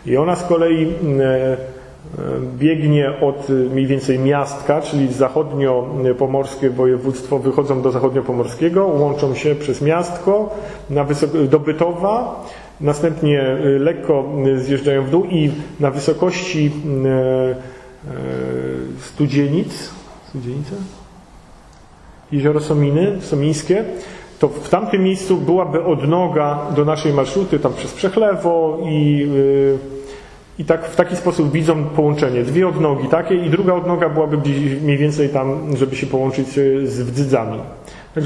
I ona z kolei biegnie od mniej więcej Miastka, czyli zachodnio-pomorskie województwo, wychodzą do zachodnio-pomorskiego, łączą się przez Miastko do Bytowa, następnie lekko zjeżdżają w dół i na wysokości Studzienice? Jezioro Somińskie, to w tamtym miejscu byłaby odnoga do naszej marszruty, tam przez Przechlewo i tak w taki sposób widzą połączenie. Dwie odnogi takie i druga odnoga byłaby gdzieś mniej więcej tam, żeby się połączyć z Wdzydzami.